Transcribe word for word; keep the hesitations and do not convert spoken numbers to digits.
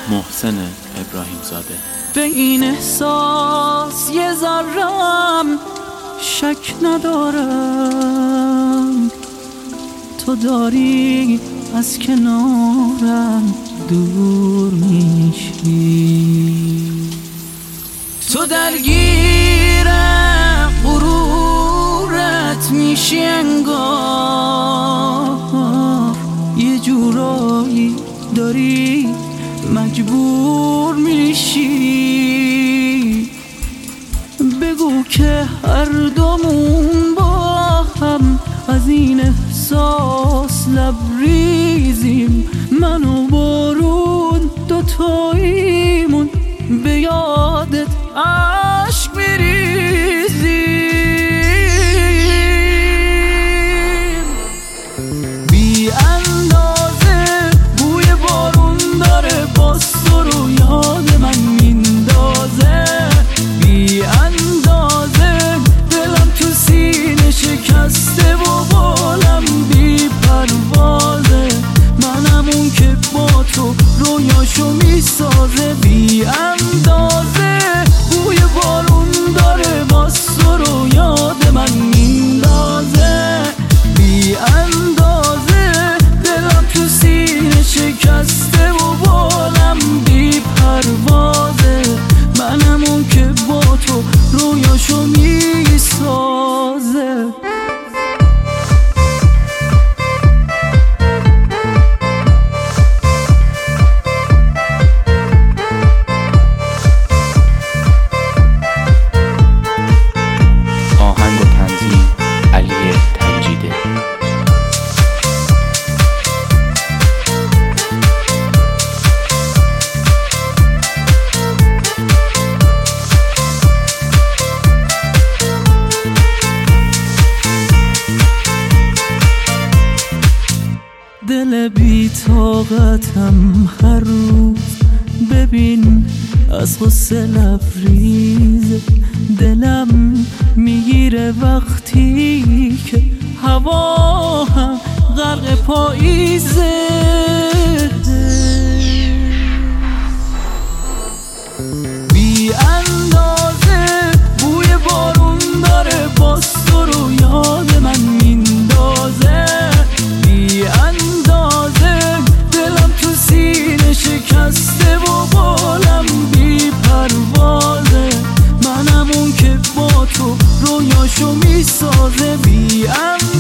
محسن ابراهیم زاده. به این احساس یه ذرم شک ندارم، تو داری از کنارم دور میشی، تو درگیر غرورت میشی، انگار یه جورایی داری مجبور میشی. بگو که هر دومون با هم از این احساس لبریزیم، من و بارون دوتاییمون به یادت عشق میریزیم. بی اندازه بوی بارون داره باز تو رو یاد من میندازه، بی اندازه دلم تو سینه شکسته و بالم بی پروازه، منم اون که با تو رویاشو میسازه. بی اندازه بوی بارون داره باز تو رو یاد من میندازه، بی اندازه دلم تو سینه شکسته و بالم بی پروازه، منم اون که با تو رویاشو میسازه. آهنگ و تنظیم علی تنجیده. دل بی طاقتم هر روز ببین از غصه لبریزه، دلم میگیره وقتی که هوا هم غرق پاییزه. بی اندازه بوی بارون داره باز تو رو یاد من میندازه، بی اندازه دلم تو سینه شکسته و بالم بی پروازه، منم اون که با تو رویاشو میسازه. بی اندازه